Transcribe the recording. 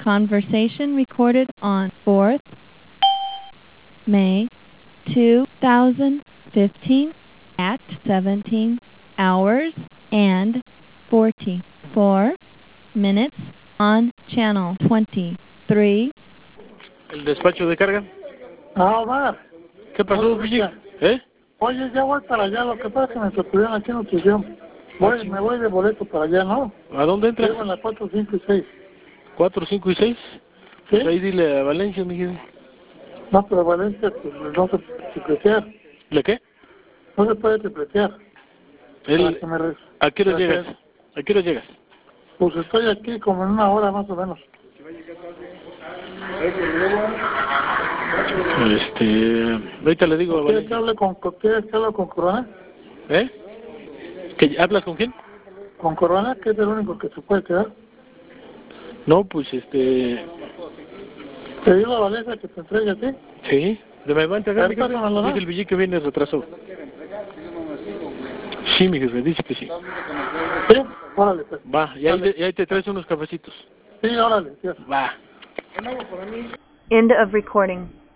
Conversation recorded on 4th May 2015 at 17 hours and 44 minutes on channel 23. ¿El despacho de carga? Ah, Omar. ¿Qué pasó, Fiji? ¿Eh? Oye, ya voy para allá. Lo que pasa es que me sorprendieron aquí en nutrición. Me voy de boleto para allá, ¿no? ¿A dónde entras? Llego en la 4, 5 y 6. 4, 5 y 6. ¿Sí? Pues ahí dile a Valencia, mi hija. No, pero Valencia pues, no se puede tripletear. ¿Le qué? No se puede tripletear. ¿A qué hora llegas? ¿A qué hora llegas? Pues estoy aquí como en una hora más o menos. Ahorita le digo a ¿Quieres Valencia. que hable con Corona? ¿Eh? ¿Que hablas con quién? Con Corona, que es el único que se puede quedar. No, pues ¿Te digo a Valencia que te entregue a ti? Sí, me va a entregar mi jefe. Pásamelo, ¿no? Dice el billete que viene retrasado. Sí, mi jefe, dice que sí. Sí, órale pues. Va, y ahí te traes unos cafecitos. Sí, órale, tío. Va. End of recording.